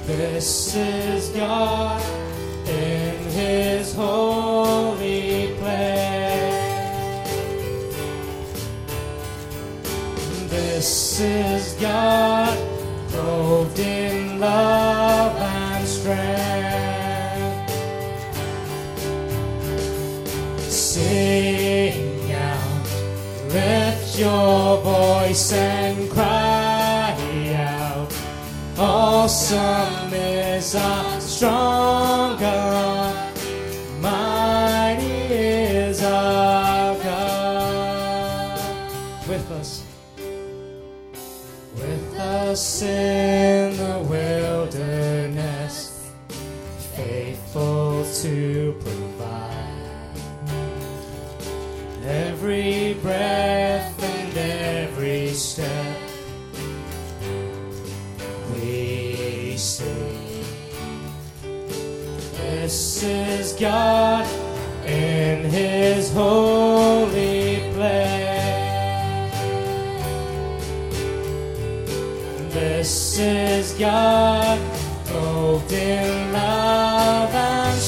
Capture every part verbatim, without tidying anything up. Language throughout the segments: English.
This is God in His holy place. This is God clothed in love and strength. Sing out, lift your voice and cry out. Awesome is our strong God, mighty is our God. With us, with us in the wilderness, faithful to provide every breath and every step. We sing. This is God in His holy place. This is God clothed in love and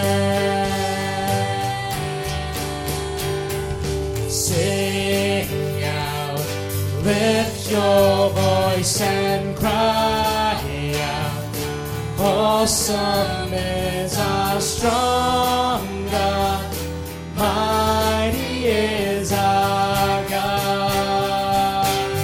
strength. Sing out, lift your voice and cry out. Awesome is our strong God, mighty is our God.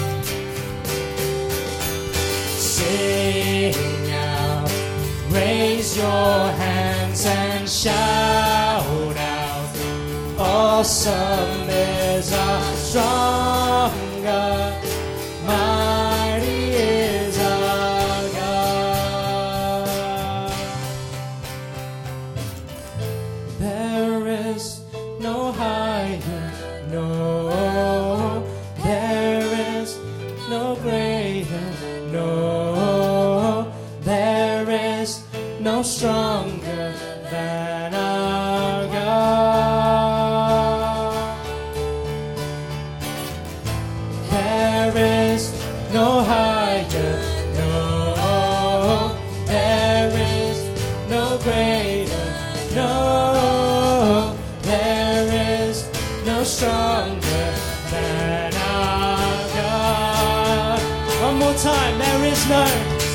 Sing out, raise your hands and shout out. Awesome is our strong God, mighty is our God. There is no higher, no, there is no greater, no, there is no stronger than our God. There is no higher, no, there is no greater, no, there is no stronger than our God. One more time, there is no,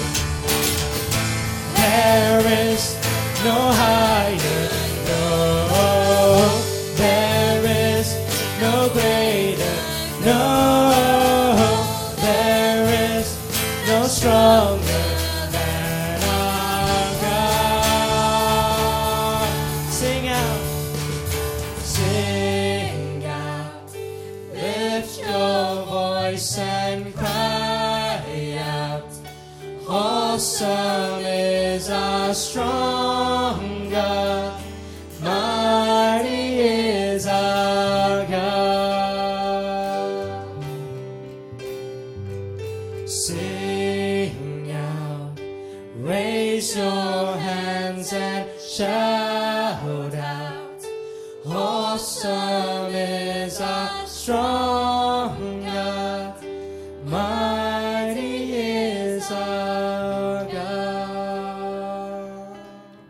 there is no higher, no, there is no greater, no, there is no stronger than our God. Sing out, sing out, lift your voice and cry out. Awesome is our strong God, mighty is our God. Sing out, raise your hands and shout out. Awesome is our strong God, mighty is our God.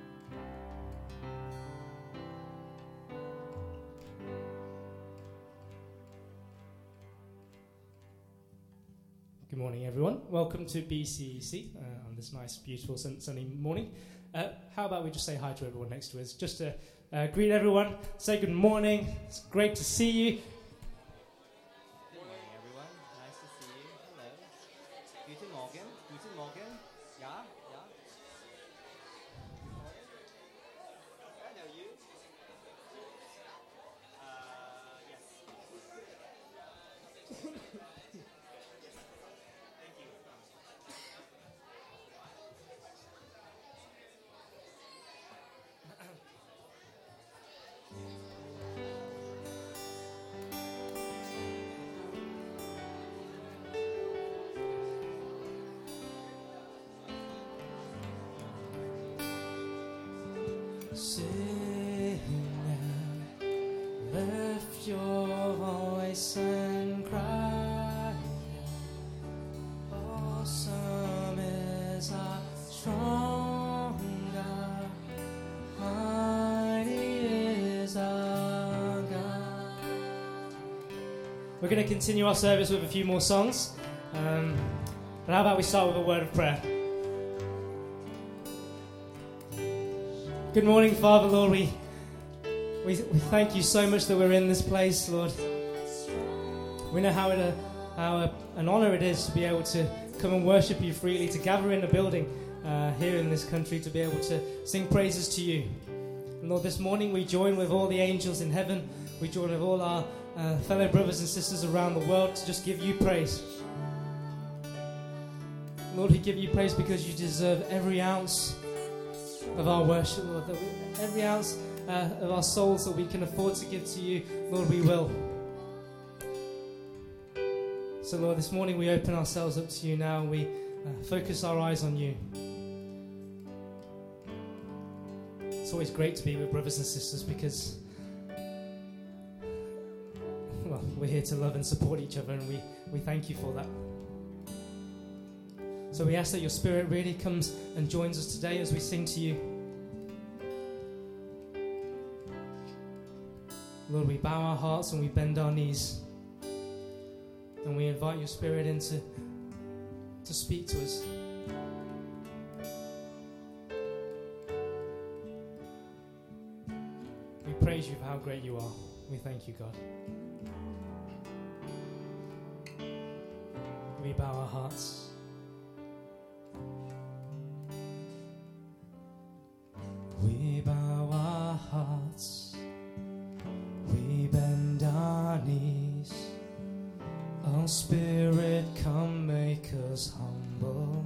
Good morning, everyone. Welcome to B C E C uh, on this nice, beautiful, sun- sunny morning. Uh, how about we just say hi to everyone next to us, just to uh, greet everyone, say good morning. It's great to see you. Good morning, everyone. Nice to see you. Hello. Guten Morgen. Guten Morgen. Yeah, yeah. I know you. Uh, yes. Thank you. Sing out, lift your voice and cry. Awesome is our strong We're going to continue our service with a few more songs. Um, but how about we start with a word of prayer? Good morning, Father, Lord. We, we, we thank you so much that we're in this place, Lord. We know how, it, uh, how uh, an honor it is to be able to come and worship you freely, to gather in a building uh, here in this country, to be able to sing praises to you. And Lord, this morning we join with all the angels in heaven. We join with all our uh, fellow brothers and sisters around the world to just give you praise. Lord, we give you praise because you deserve every ounce of our worship, Lord. That we, every ounce uh, of our souls that we can afford to give to you, Lord, we will. So, Lord, this morning we open ourselves up to you now and we uh, focus our eyes on you. It's always great to be with brothers and sisters because, well, we're here to love and support each other, and we, we thank you for that. So we ask that your Spirit really comes and joins us today as we sing to you. Lord, we bow our hearts and we bend our knees, and we invite your Spirit in to, to speak to us. We praise you for how great you are. We thank you, God. We bow our hearts. We bow our hearts. We bend our knees. Oh, Spirit, come make us humble.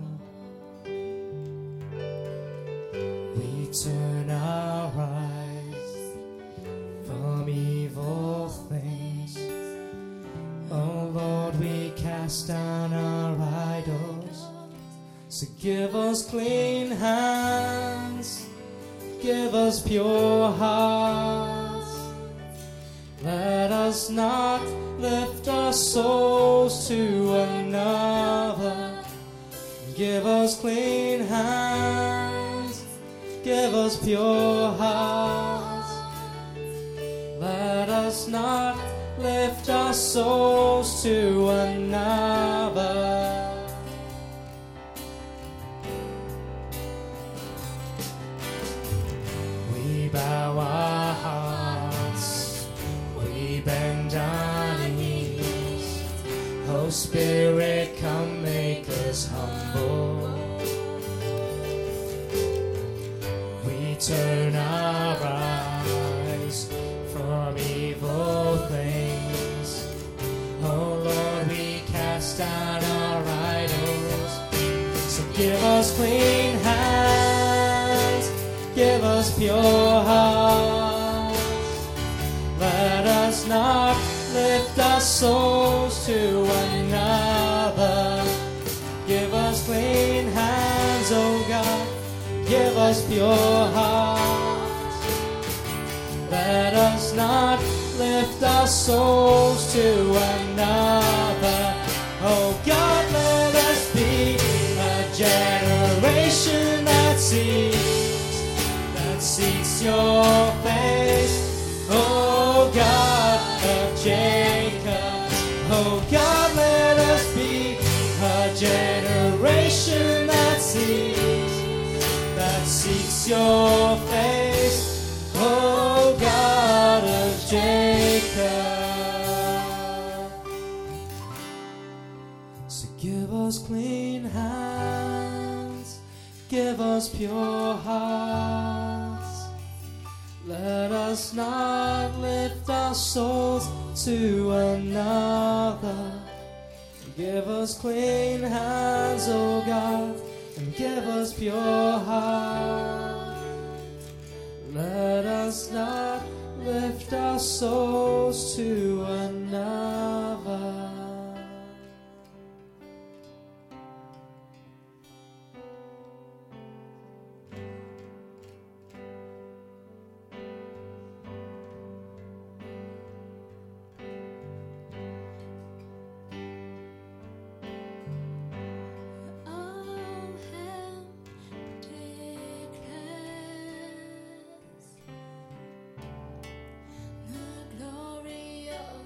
We turn our eyes from evil things. Oh, Lord, we cast down our idols. So give us clean hands. Give us pure hearts. Let us not lift our souls to another. Give us clean hands. Give us pure hearts. Let us not lift our souls to another. We bow our hearts. We bend our knees. Oh, Spirit, come make us humble. We turn our eyes from evil things. Oh, Lord, we cast down our idols. So give us clean hands. Give us pure hearts. Let us not lift our souls to another. Give us clean hands, oh God. Give us pure hearts. Let us not lift our souls to another. Oh God, let us be a generation that seeks, that seeks your face. Oh God of Jacob, oh God, let us be a generation that seeks, that seeks your face. Oh God of Jacob. So give us clean hands, give us pure hearts. Let us not lift our souls to another. Give us clean hands, oh God, and give us pure heart. Let us not lift our souls to another. Glory of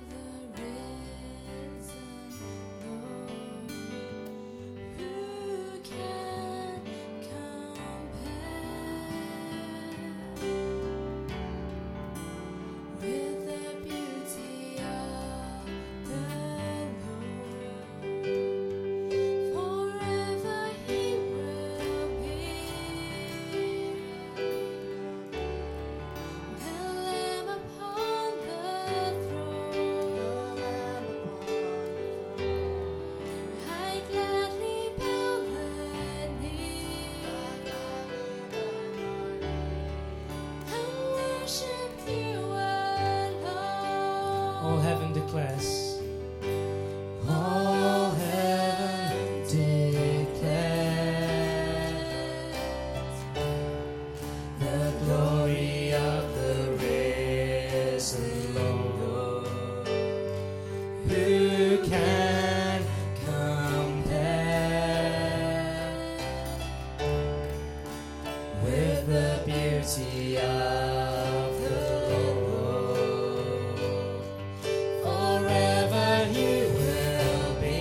beauty of the Lord. Forever you will be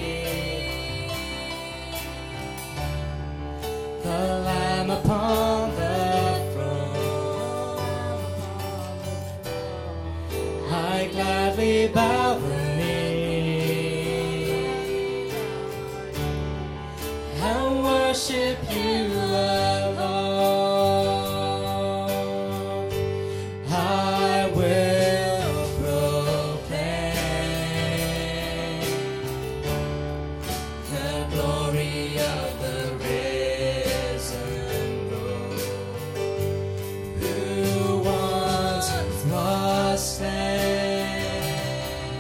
the Lamb upon the throne. I gladly bow the knee and worship you alone. I will proclaim the glory of the risen Lord, who once was slain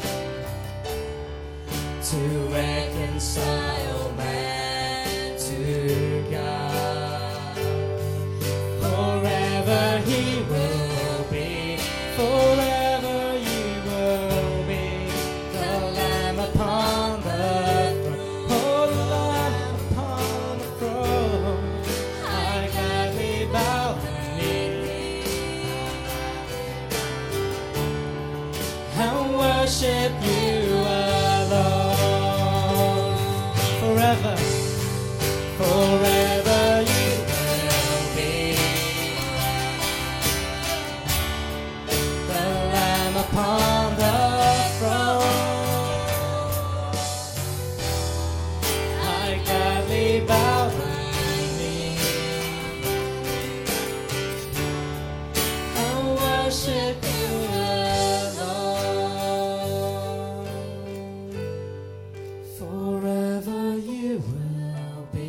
to reconcile man to God. Forever he will be, forever you will be the Lamb upon the throne. Oh, the Lamb upon the throne. I gladly bow the knee and worship you alone. Forever, forever you will be the Lamb upon the throne. I gladly bow the knee and worship you alone. Forever you will be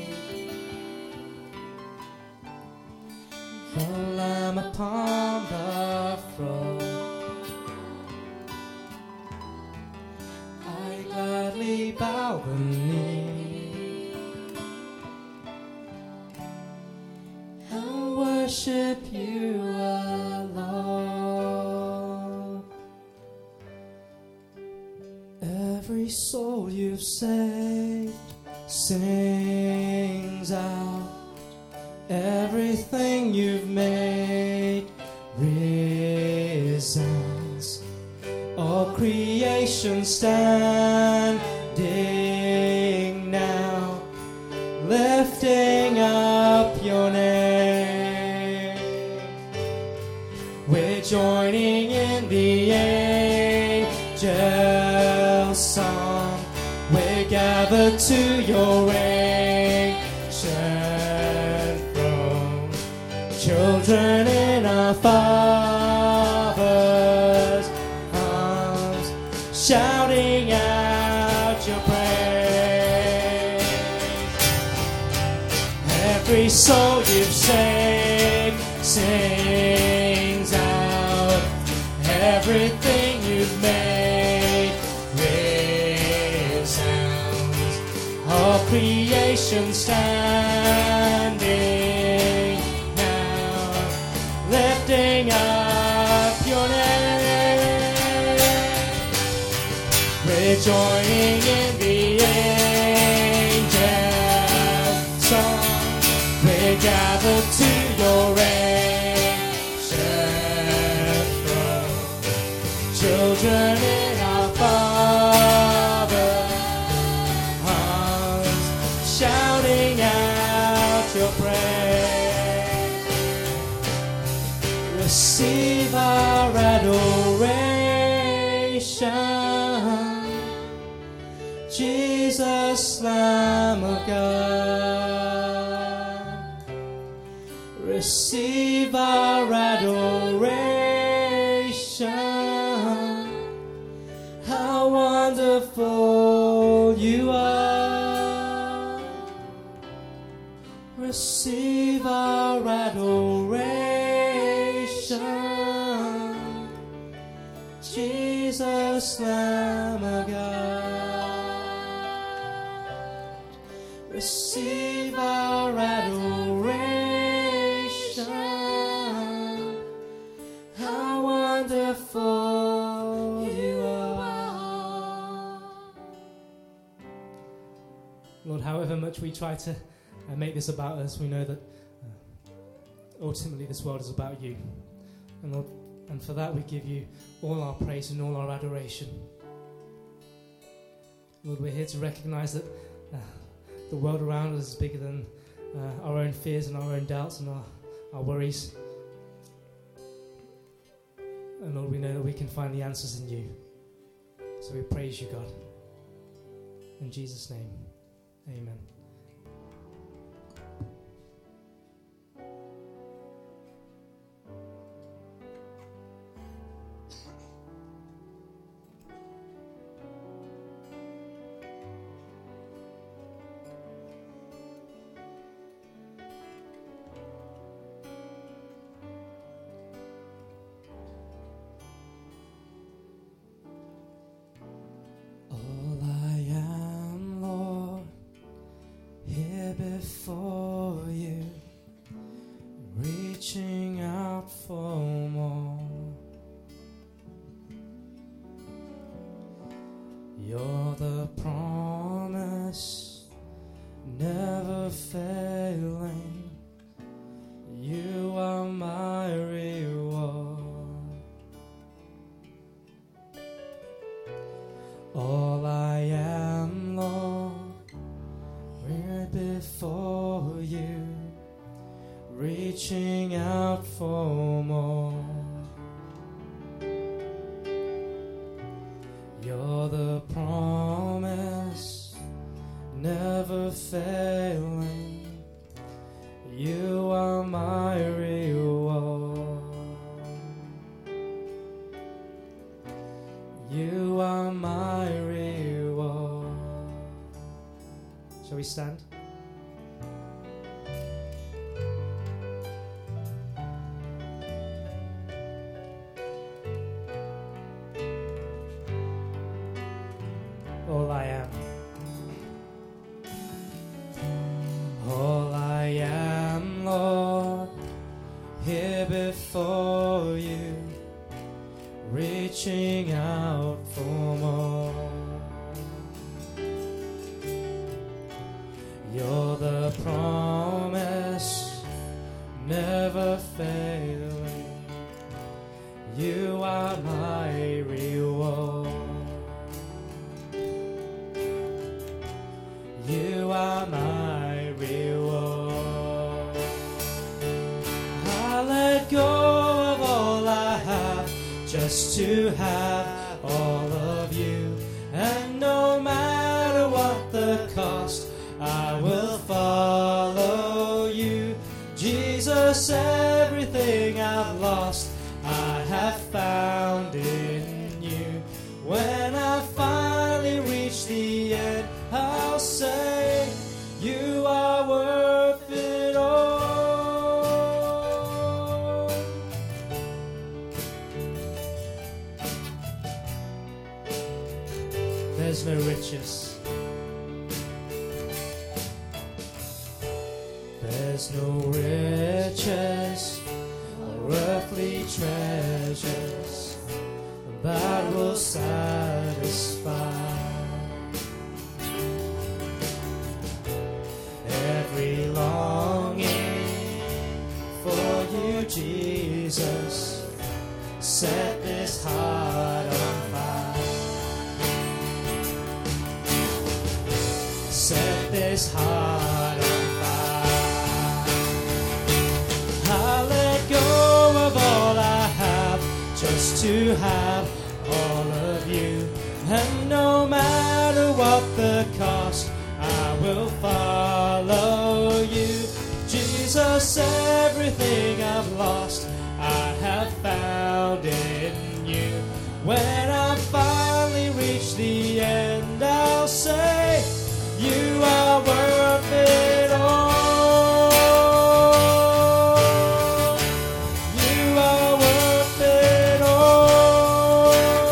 the Lamb upon the throne. I gladly bow the knee and worship you alone. Every soul you've saved sings out. Everything you've made resounds. All creation standing now, lifting up your name. We're joining in the angels' song. We're gathered to your ancient throne, children in our Father's arms, shouting out your praise. Every soul you've saved sings out. Everything you've made resounds. All creation standing now, lifting up your name. We're joining in the angels' song. We're gathered to your ancient throne, children in our Father's arms, shouting out your praise. Receive our adoration, Jesus, Lamb of God. Receive our adoration. How wonderful you are. Receive our adoration, Jesus, Lamb of God. Receive our adoration. How wonderful you are. Lord, however much we try to uh, make this about us, we know that uh, ultimately this world is about you. And Lord, and for that we give you all our praise and all our adoration. Lord, we're here to recognize that uh, the world around us is bigger than uh, our own fears and our own doubts and our, our worries. And Lord, we know that we can find the answers in you. So we praise you, God. In Jesus' name, amen. Before you, reaching out for more. You're the promise, never failing. You are my reward. All I am, Lord, right before you, reaching out for more. You're the promise, never failing. You are my reward. You are my reward. Shall we stand? All I am. All I am, Lord, here before you, reaching out for more. You're the promise, never failing. You are my reward. You are my reward. I let go of all I have just to have all of you. And no matter what the cost, I will follow you. Jesus, everything I've lost, I have found in you. When I finally reach the end, I'll say, you are worth it all. There's no riches. There's no riches or earthly treasures that will satisfy. Every longing for you, Jesus, set this heart on fire. Set this heart on fire. I let go of all I have just to have all of you. And no matter what the cost, I will follow you. Jesus, everything I've lost, I have found in you. When I finally reach the end, I'll say, you are worth it all. You are worth it all.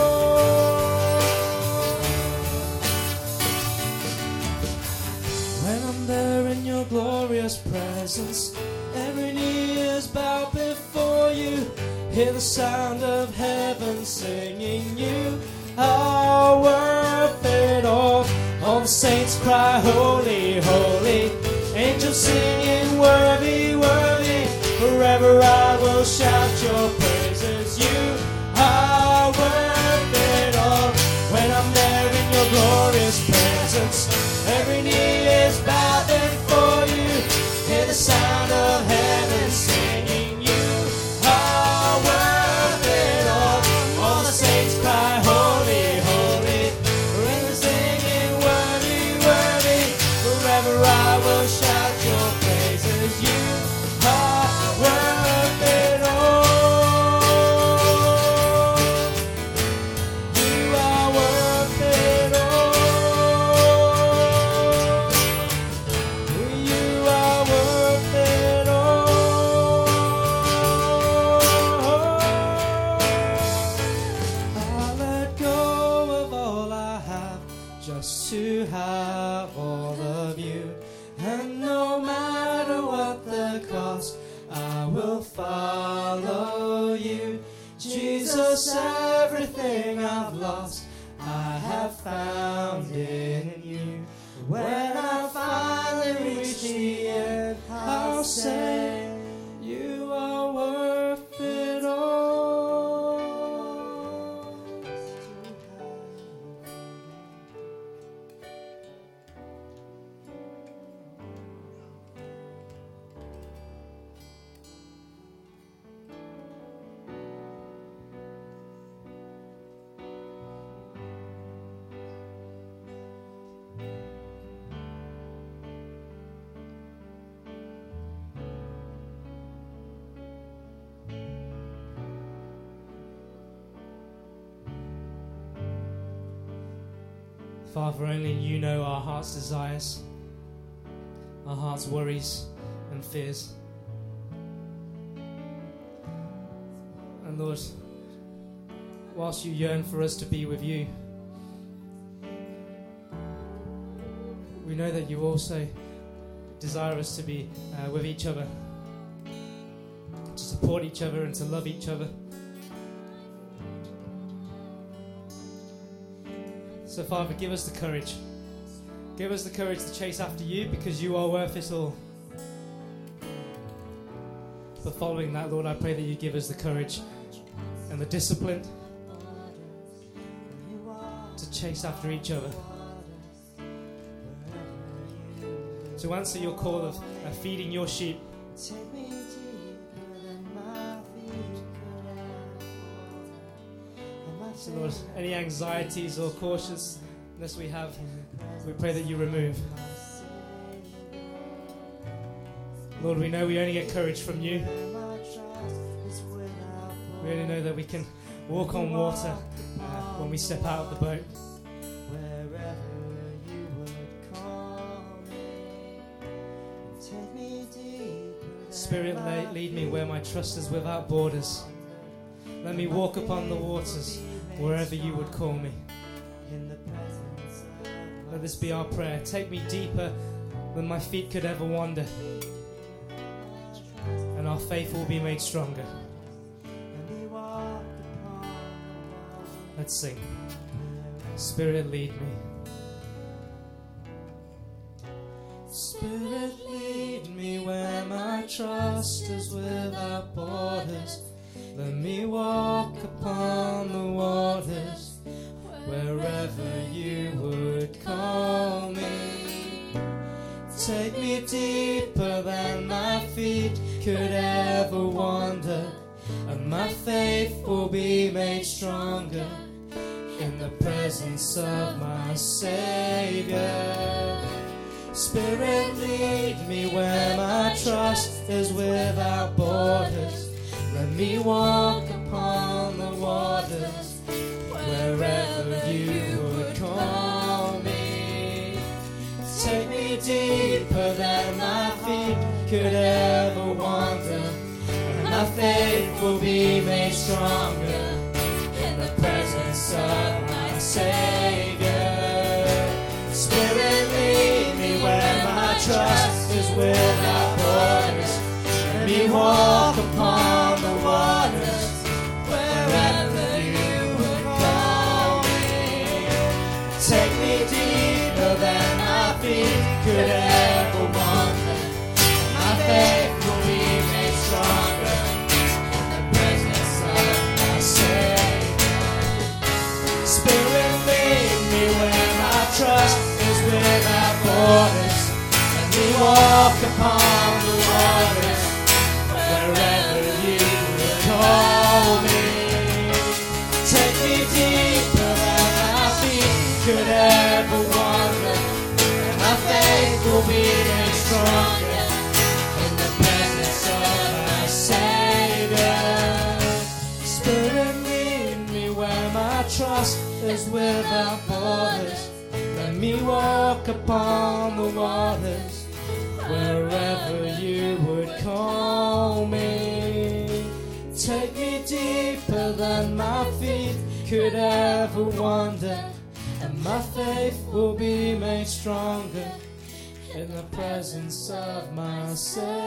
When I'm there in your glorious presence, every knee is bowed before you. Hear the sound of heaven singing, you are worth it all. All the saints cry, holy, holy. Angels singing, worthy, worthy. Forever 'cause everything I've lost I have found in you. When I finally reach the end, I'll say you are worth it all. Father, only you know our heart's desires, our heart's worries and fears. And Lord, whilst you yearn for us to be with you, we know that you also desire us to be uh, with each other, to support each other and to love each other. So Father, give us the courage. Give us the courage to chase after you, because you are worth it all. But following that, Lord, I pray that you give us the courage and the discipline to chase after each other. To answer your call of uh, feeding your sheep. So Lord, any anxieties or cautiousness we have, we pray that you remove. Lord, we know we only get courage from you. We only know that we can walk on water uh, when we step out of the boat. Spirit, lead me where my trust is without borders. Let me walk upon the waters wherever you would call me. Let this be our prayer. Take me deeper than my feet could ever wander, and our faith will be made stronger. Let's sing. Spirit, lead me. Spirit, lead me where my trust is without borders. Let me walk upon the waters wherever you would call me. Take me deeper than my feet could ever wander, and my faith will be made stronger in the presence of my Savior. Spirit, lead me where my trust is without borders. Let me walk upon the waters wherever you would call me. Take me deeper than my feet could ever wander, and my faith will be made stronger in the presence of my Savior. Spirit, lead me where my trust is without borders. Let me walk upon the waters wherever you would call me. Take me deeper than my feet could ever wander. My faith will be made stronger in the presence of my Savior. Spirit, lead me where my trust is without borders. Let me walk upon the waters wherever you would call me. Take me deeper than my feet could ever wander, and my faith will be made stronger in the presence of my Savior. Spirit, lead me where my trust is without borders. Let me walk upon the waters wherever you would call me. Take me deeper than my feet could ever wander, and my faith will be made stronger in the presence of my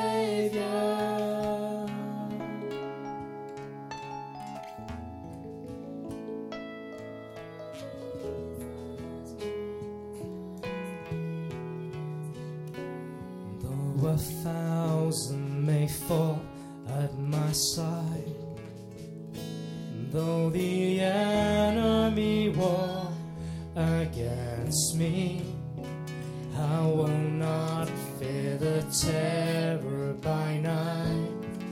Savior. a thousand may fall at my side, though the enemy war against me, I will not fear the terror by night.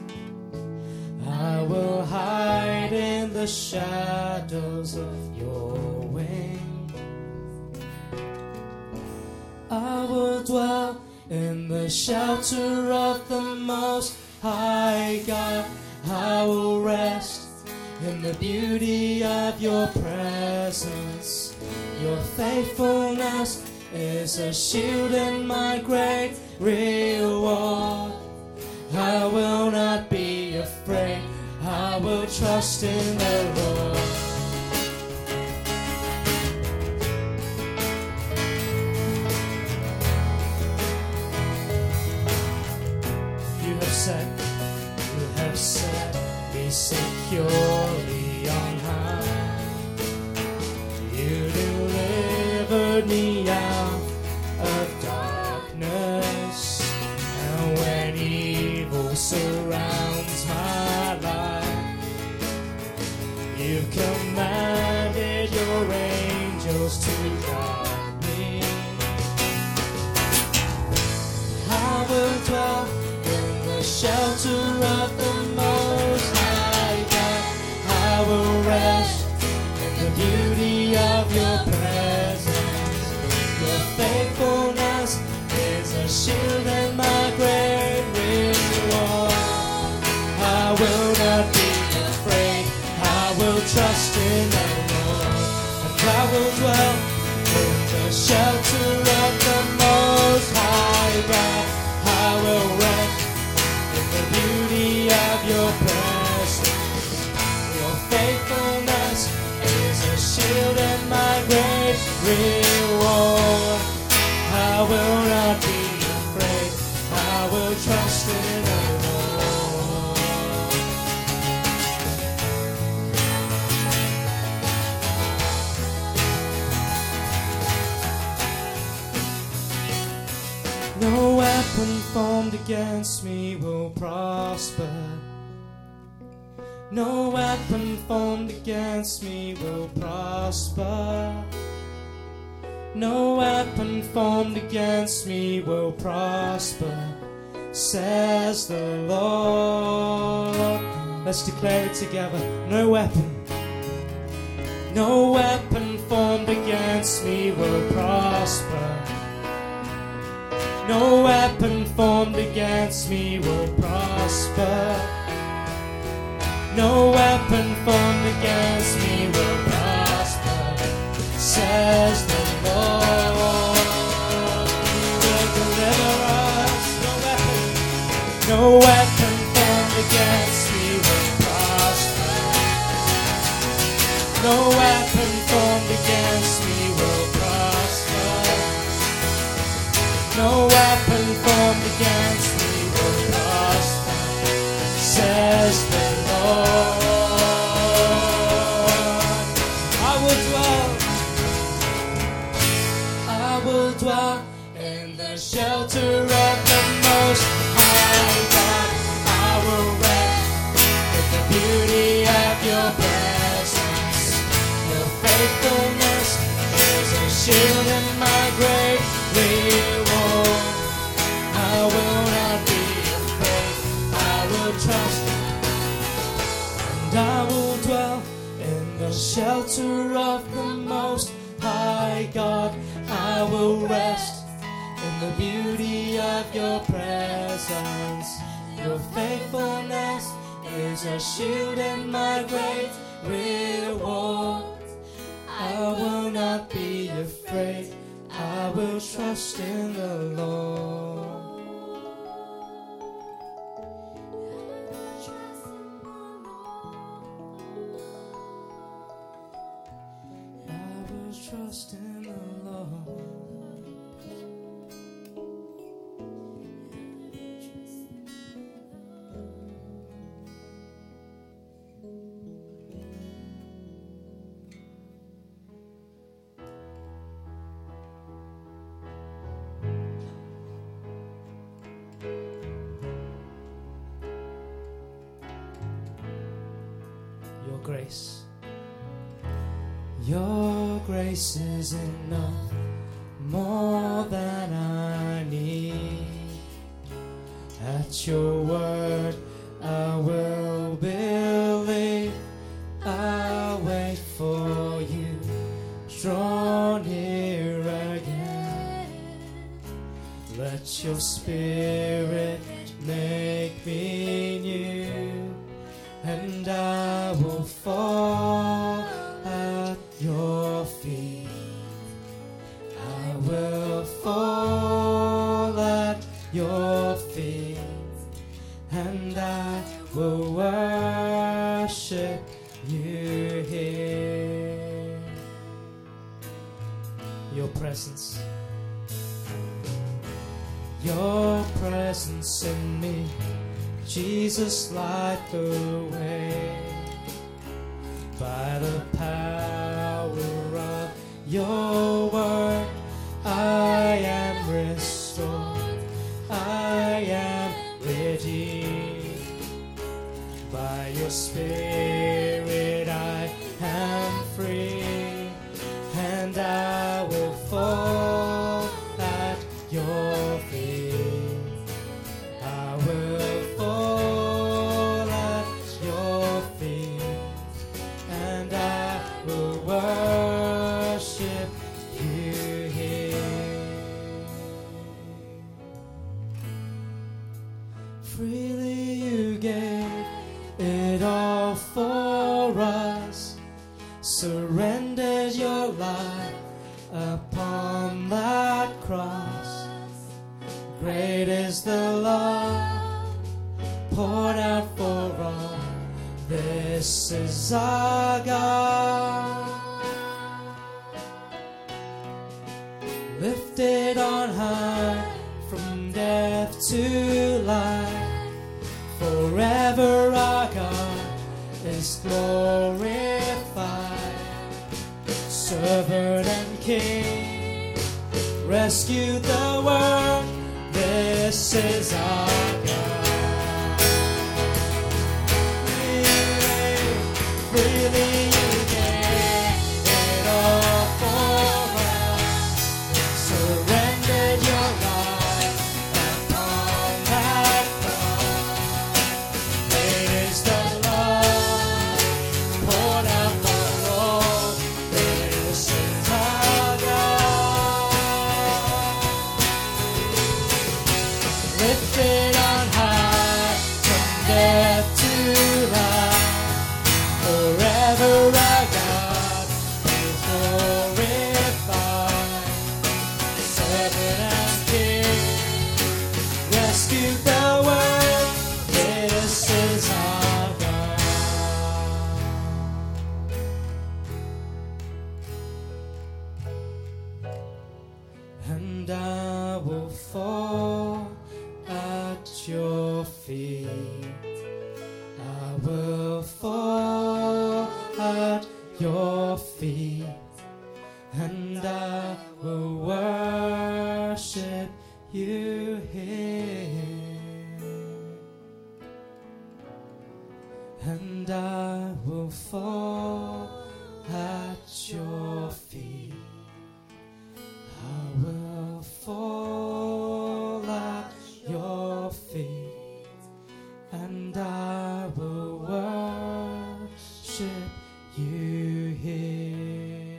I will hide in the shadows of your wing. I will dwell in the shelter of the Most High God. I will rest in the beauty of your presence. Your faithfulness is a shield and my great reward. I will not be afraid. I will trust in the Lord. You have set, you have set me securely on high. You delivered me out of darkness, and when evil surrounds my life, you've commanded your angels to guide me. I will dwell in the shelter of the Most High God. I will rest in the beauty of your presence. Your faithfulness is a shield and my great reward. I will not be afraid. I will trust in the Lord, and I will dwell in the shelter of the Most High God. I will rest in the beauty of your presence. Your faithfulness is a shield and my great reward. I will not be afraid. I will trust in the Lord. No weapon formed against me will prosper. No weapon formed against me will prosper. No weapon formed against me will prosper, says the Lord. Let's declare it together. No weapon, no weapon formed against me will prosper. No weapon formed against me will prosper. No weapon formed against me will prosper, says the Lord. He will deliver us. No weapon, no weapon formed against me will prosper. No weapon formed against me will prosper. No weapon formed against me will prosper, says the Lord. I will dwell, I will dwell in the shelter of the Most High God. I will rest in the beauty of your presence. Your faithfulness is a shield and my great reward. I will not be afraid. I will trust, and I will dwell in the shelter of the Most High God. I will rest in the beauty of your presence. Your faithfulness is a shield and my great reward. I will not be afraid. I will trust in the Lord. I will trust in the Lord. your grace. Your grace is enough, more than I need. At your word I will believe. I'll wait for you. Draw near again. Let your spirit make me new, and I will fall at your feet. I will fall at your feet, and I will worship you here. Your presence, your presence in me, Jesus, light the way. By the power of your word, I am restored, I am redeemed. By your spirit I am free, and I will fall at your feet. I will fall at your feet, and I will worship you here. Freely you gave it all for us, surrendered your life upon that cross. Great is the love poured out for all. This is our God, lifted on high from death to life. Forever our God is glorified. Servant and King, rescue the world. This is our God. Freely, freely you gave it all for us. Surrendered your life upon that cross. Great is the love poured out for all. This is our God, lifted on high from death to life. Forever our God is glorified. Servant and King, rescue the world. This is our God. And I will fall at your feet. I will fall at your feet, and I will worship you here. And I will fall at your feet. I will fall at your feet, and I will worship you here.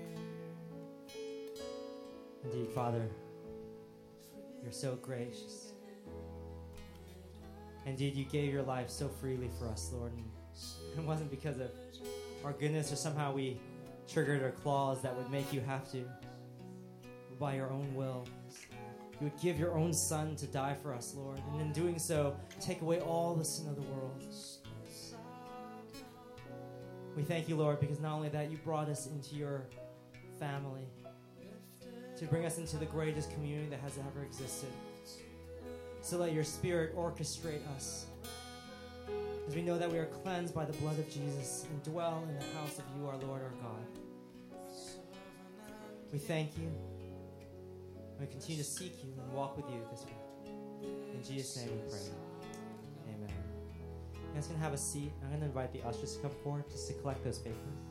Indeed, Father, you're so gracious. Indeed, you gave your life so freely for us, Lord. And it wasn't because of our goodness or somehow we triggered our claws that would make you have to. But by your own will, you would give your own Son to die for us, Lord. And in doing so, take away all the sin of the world. We thank you, Lord, because not only that, you brought us into your family to bring us into the greatest community that has ever existed. So let your Spirit orchestrate us, as we know that we are cleansed by the blood of Jesus and dwell in the house of you, our Lord, our God. We thank you. We continue to seek you and walk with you this week. In Jesus' name we pray. Amen. guys can have a seat. I'm going to invite the ushers to come forward just to collect those papers.